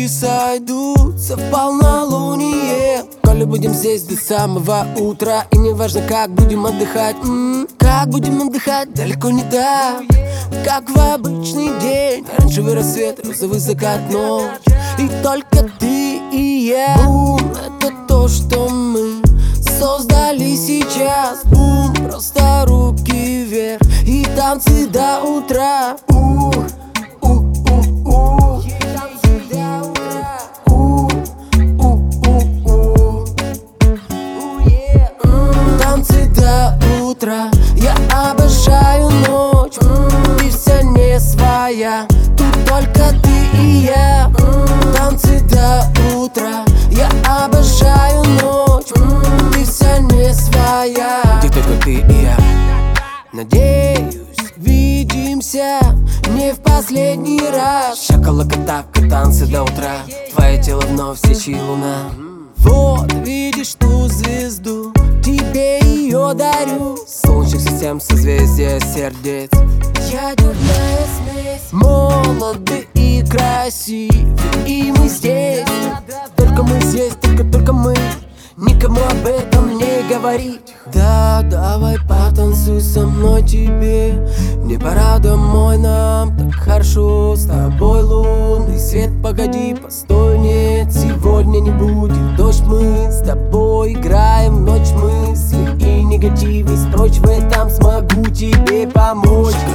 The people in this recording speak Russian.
звезды сойдутся в полнолуние. Коли будем здесь до самого утра, и не важно, как будем отдыхать. Как будем отдыхать, далеко не так, как в обычный день. Оранжевый рассвет, розовый закат, ночь, и только ты и я. Бум, это то, что мы создали сейчас. Бум, просто руки вверх и танцы до утра. Танцы до утра, я обожаю ночь. Ты вся не своя, тут только ты и я. Танцы до утра, я обожаю ночь. Ты вся не своя, ты только ты и я. Надеюсь, видимся не в последний раз. Шакалака-така, танцы до утра, твое тело вновь свечи луна. Вот, видишь ту звезду, тебе ее дарю. Солнечных систем, созвездия сердец, ядерная смесь. Молоды и красивы, и мы здесь. Только мы здесь, только мы. Никому об этом не говорить. Да, давай потанцуй со мной, тебе не пора домой, нам так хорошо с тобой. Лунный свет, погоди, постой, нет, сегодня не будет дождь. Мы с тобой играем в ночь, мысли и негативность прочь. В этом смогу тебе помочь.